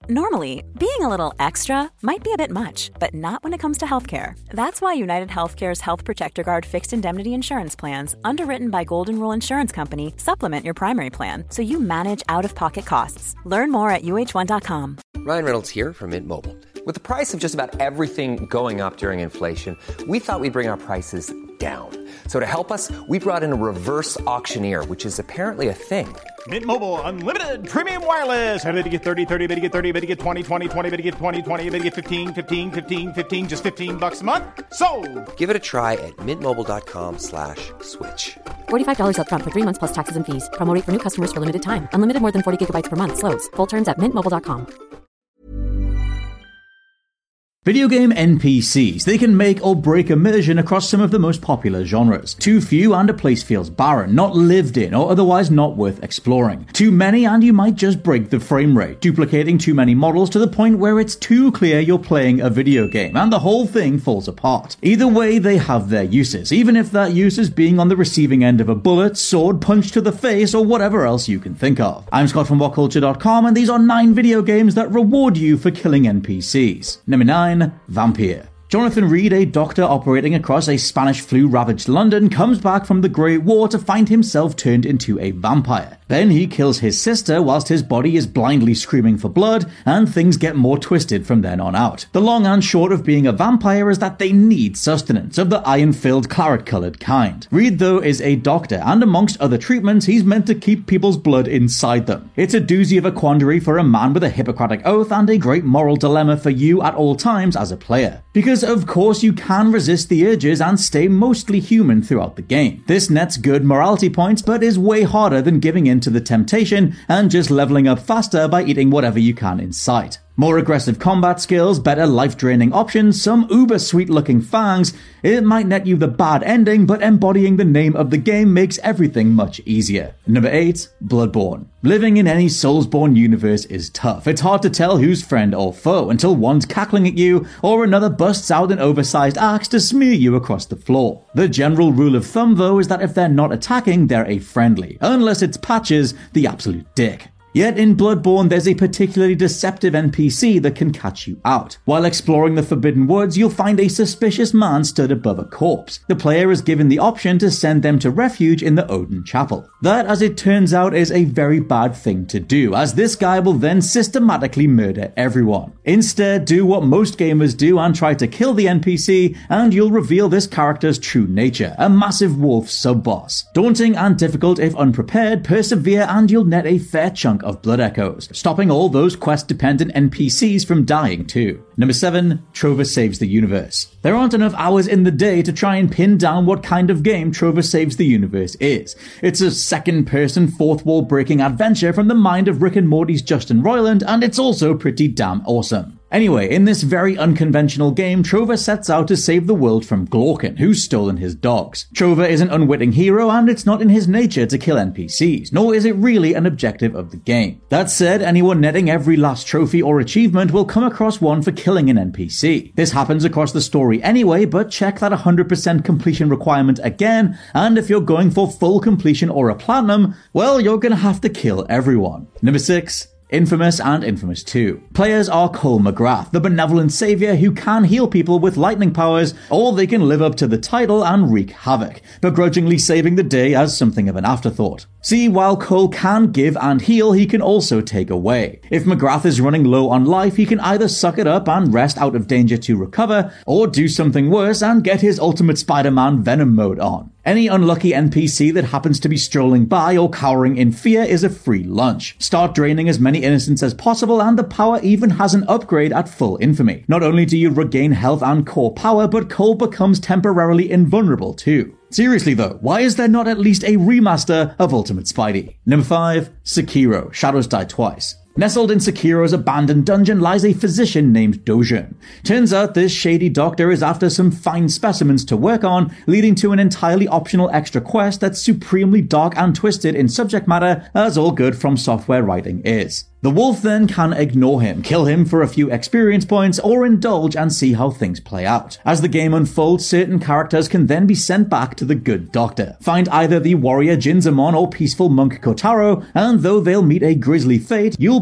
Normally, being a little extra might be a bit much, but not when it comes to healthcare. That's why United Healthcare's Health Protector Guard fixed indemnity insurance plans, underwritten by Golden Rule Insurance Company, supplement your primary plan so you manage out-of-pocket costs. Learn more at uh1.com. Ryan Reynolds here from Mint Mobile. With the price of just about everything going up during inflation, we thought we'd bring our prices down. So to help us, we brought in a reverse auctioneer, which is apparently a thing. Mint Mobile Unlimited Premium Wireless. How to get 30, 30, bit to get 30, bit to get 20, 20, 20, bit to get 20, 20, bit to get 15, 15, 15, 15, just $15 a month? Sold! Give it a try at mintmobile.com/switch. $45 up front for 3 months plus taxes and fees. Promo rate for new customers for limited time. Unlimited more than 40 gigabytes per month. Slows full terms at mintmobile.com. Video game NPCs. They can make or break immersion across some of the most popular genres. Too few and a place feels barren, not lived in, or otherwise not worth exploring. Too many and you might just break the frame rate, duplicating too many models to the point where it's too clear you're playing a video game, and the whole thing falls apart. Either way, they have their uses, even if that use is being on the receiving end of a bullet, sword, punch to the face, or whatever else you can think of. I'm Scott from WhatCulture.com, and these are 9 video games that reward you for killing NPCs. Number 9. Vampire. Jonathan Reed, a doctor operating across a Spanish flu-ravaged London, comes back from the Great War to find himself turned into a vampire. Then he kills his sister whilst his body is blindly screaming for blood, and things get more twisted from then on out. The long and short of being a vampire is that they need sustenance, of the iron-filled, claret-coloured kind. Reed, though, is a doctor, and amongst other treatments, he's meant to keep people's blood inside them. It's a doozy of a quandary for a man with a Hippocratic oath, and a great moral dilemma for you at all times as a player. Because of course you can resist the urges and stay mostly human throughout the game. This nets good morality points, but is way harder than giving in to the temptation and just leveling up faster by eating whatever you can in sight. More aggressive combat skills, better life-draining options, some uber sweet-looking fangs. It might net you the bad ending, but embodying the name of the game makes everything much easier. Number 8. Bloodborne. Living in any Soulsborne universe is tough. It's hard to tell who's friend or foe until one's cackling at you or another busts out an oversized axe to smear you across the floor. The general rule of thumb, though, is that if they're not attacking, they're a friendly, unless it's Patches, the absolute dick. Yet in Bloodborne, there's a particularly deceptive NPC that can catch you out. While exploring the Forbidden Woods, you'll find a suspicious man stood above a corpse. The player is given the option to send them to refuge in the Odin Chapel. That, as it turns out, is a very bad thing to do, as this guy will then systematically murder everyone. Instead, do what most gamers do and try to kill the NPC, and you'll reveal this character's true nature, a massive wolf sub-boss. Daunting and difficult if unprepared, persevere and you'll net a fair chunk of blood echoes, stopping all those quest-dependent NPCs from dying too. Number 7. Trover Saves the Universe. There aren't enough hours in the day to try and pin down what kind of game Trover Saves the Universe is. It's a second-person, fourth-wall-breaking adventure from the mind of Rick and Morty's Justin Roiland, and it's also pretty damn awesome. Anyway, in this very unconventional game, Trover sets out to save the world from Glorkin, who's stolen his dogs. Trover is an unwitting hero, and it's not in his nature to kill NPCs, nor is it really an objective of the game. That said, anyone netting every last trophy or achievement will come across one for killing an NPC. This happens across the story anyway, but check that 100% completion requirement again, and if you're going for full completion or a platinum, well, you're gonna have to kill everyone. Number 6. Infamous and Infamous 2. Players are Cole McGrath, the benevolent savior who can heal people with lightning powers, or they can live up to the title and wreak havoc, begrudgingly saving the day as something of an afterthought. See, while Cole can give and heal, he can also take away. If McGrath is running low on life, he can either suck it up and rest out of danger to recover, or do something worse and get his ultimate Spider-Man Venom mode on. Any unlucky NPC that happens to be strolling by or cowering in fear is a free lunch. Start draining as many innocents as possible, and the power even has an upgrade at full infamy. Not only do you regain health and core power, but Cole becomes temporarily invulnerable too. Seriously though, why is there not at least a remaster of Ultimate Spidey? Number 5. Sekiro: Shadows Die Twice. Nestled in Sekiro's abandoned dungeon lies a physician named Dojin. Turns out this shady doctor is after some fine specimens to work on, leading to an entirely optional extra quest that's supremely dark and twisted in subject matter, as all good From Software writing is. The wolf then can ignore him, kill him for a few experience points, or indulge and see how things play out. As the game unfolds, certain characters can then be sent back to the good doctor. Find either the warrior Jinzamon or peaceful monk Kotaro, and though they'll meet a grisly fate, you'll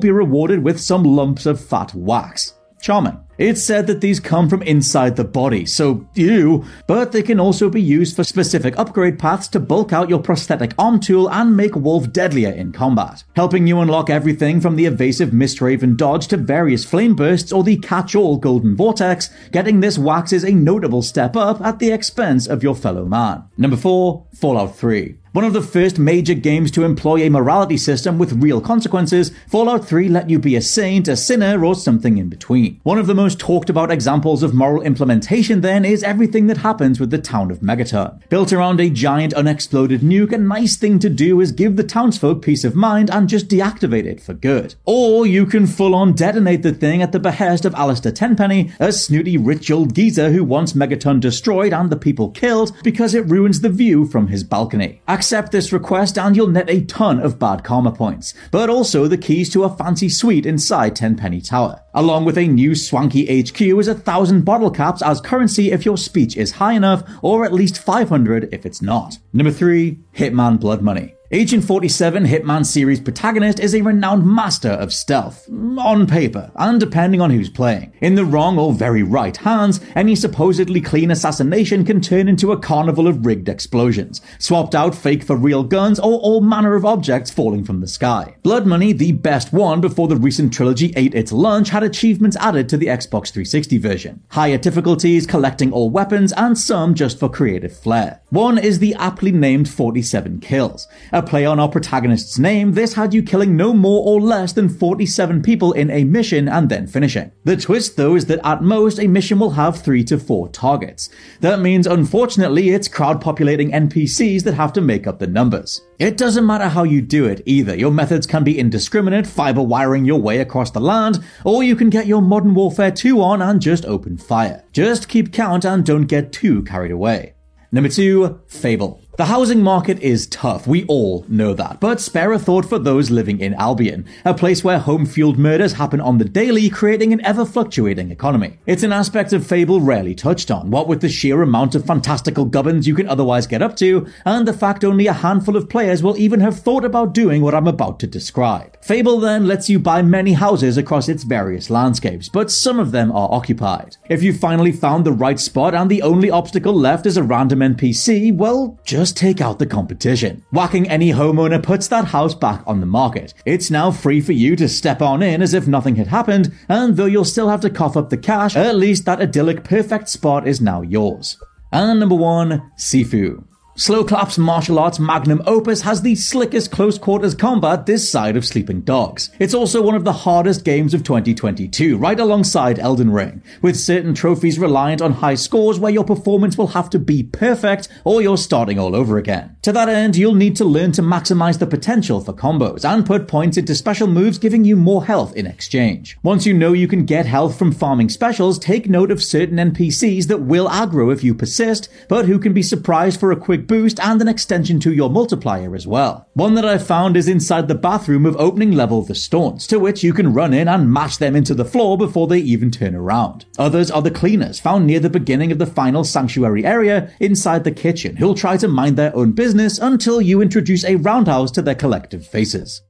be rewarded with some lumps of fat wax. Charming. It's said that these come from inside the body, so ew, but they can also be used for specific upgrade paths to bulk out your prosthetic arm tool and make Wolf deadlier in combat, helping you unlock everything from the evasive Mistraven dodge to various flame bursts or the catch-all Golden Vortex. Getting this wax is a notable step up at the expense of your fellow man. Number 4, Fallout 3. One of the first major games to employ a morality system with real consequences, Fallout 3 let you be a saint, a sinner, or something in between. One of the most talked about examples of moral implementation then is everything that happens with the town of Megaton. Built around a giant unexploded nuke, a nice thing to do is give the townsfolk peace of mind and just deactivate it for good. Or you can full-on detonate the thing at the behest of Alistair Tenpenny, a snooty rich old geezer who wants Megaton destroyed and the people killed because it ruins the view from his balcony. Accept this request and you'll net a ton of bad karma points, but also the keys to a fancy suite inside Tenpenny Tower. Along with a new swanky HQ is 1,000 bottle caps as currency if your speech is high enough, or at least 500 if it's not. Number 3, Hitman Blood Money. Agent 47, Hitman series protagonist, is a renowned master of stealth, on paper, and depending on who's playing. In the wrong or very right hands, any supposedly clean assassination can turn into a carnival of rigged explosions, swapped out fake for real guns, or all manner of objects falling from the sky. Blood Money, the best one before the recent trilogy ate its lunch, had achievements added to the Xbox 360 version. Higher difficulties, collecting all weapons, and some just for creative flair. One is the aptly named 47 Kills. A play on our protagonist's name, this had you killing no more or less than 47 people in a mission and then finishing. The twist though is that at most a mission will have 3 to 4 targets. That means unfortunately it's crowd populating NPCs that have to make up the numbers. It doesn't matter how you do it either. Your methods can be indiscriminate, fiber wiring your way across the land, or you can get your Modern Warfare 2 on and just open fire. Just keep count and don't get too carried away. Number 2, Fable. The housing market is tough, we all know that, but spare a thought for those living in Albion, a place where home-fueled murders happen on the daily, creating an ever-fluctuating economy. It's an aspect of Fable rarely touched on, what with the sheer amount of fantastical gubbins you can otherwise get up to, and the fact only a handful of players will even have thought about doing what I'm about to describe. Fable then lets you buy many houses across its various landscapes, but some of them are occupied. If you finally found the right spot and the only obstacle left is a random NPC, well, just take out the competition. Whacking any homeowner puts that house back on the market. It's now free for you to step on in as if nothing had happened, and though you'll still have to cough up the cash, at least that idyllic perfect spot is now yours. And number 1, Sifu. Slowclap's martial arts magnum opus has the slickest close quarters combat this side of Sleeping Dogs. It's also one of the hardest games of 2022, right alongside Elden Ring, with certain trophies reliant on high scores where your performance will have to be perfect or you're starting all over again. To that end, you'll need to learn to maximize the potential for combos and put points into special moves giving you more health in exchange. Once you know you can get health from farming specials, take note of certain NPCs that will aggro if you persist, but who can be surprised for a quick boost and an extension to your multiplier as well. One that I found is inside the bathroom of opening level The Staunts, to which you can run in and mash them into the floor before they even turn around. Others are the cleaners, found near the beginning of the final sanctuary area inside the kitchen, who'll try to mind their own business until you introduce a roundhouse to their collective faces.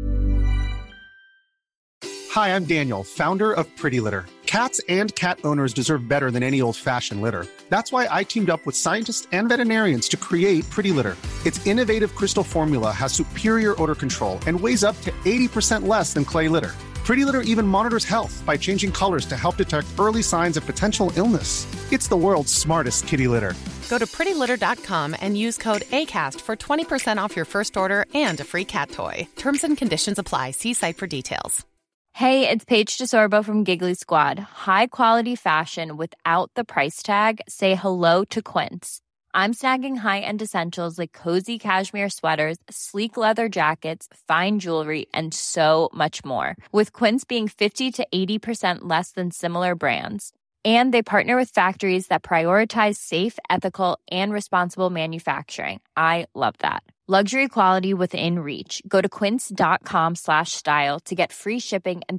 Hi, I'm Daniel, founder of Pretty Litter. Cats and cat owners deserve better than any old-fashioned litter. That's why I teamed up with scientists and veterinarians to create Pretty Litter. Its innovative crystal formula has superior odor control and weighs up to 80% less than clay litter. Pretty Litter even monitors health by changing colors to help detect early signs of potential illness. It's the world's smartest kitty litter. Go to prettylitter.com and use code ACAST for 20% off your first order and a free cat toy. Terms and conditions apply. See site for details. Hey, it's Paige DeSorbo from Giggly Squad. High quality fashion without the price tag. Say hello to Quince. I'm snagging high-end essentials like cozy cashmere sweaters, sleek leather jackets, fine jewelry, and so much more. With Quince being 50 to 80% less than similar brands. And they partner with factories that prioritize safe, ethical, and responsible manufacturing. I love that. Luxury quality within reach. Go to quince.com/style to get free shipping and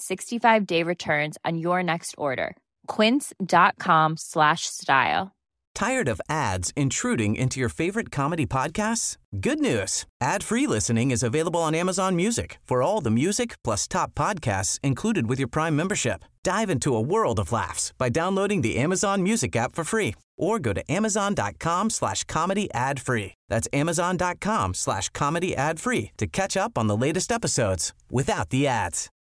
365-day returns on your next order. Quince.com/style. Tired of ads intruding into your favorite comedy podcasts? Good news. Ad-free listening is available on Amazon Music for all the music plus top podcasts included with your Prime membership. Dive into a world of laughs by downloading the Amazon Music app for free or go to amazon.com/comedy ad-free. That's amazon.com/comedy ad-free to catch up on the latest episodes without the ads.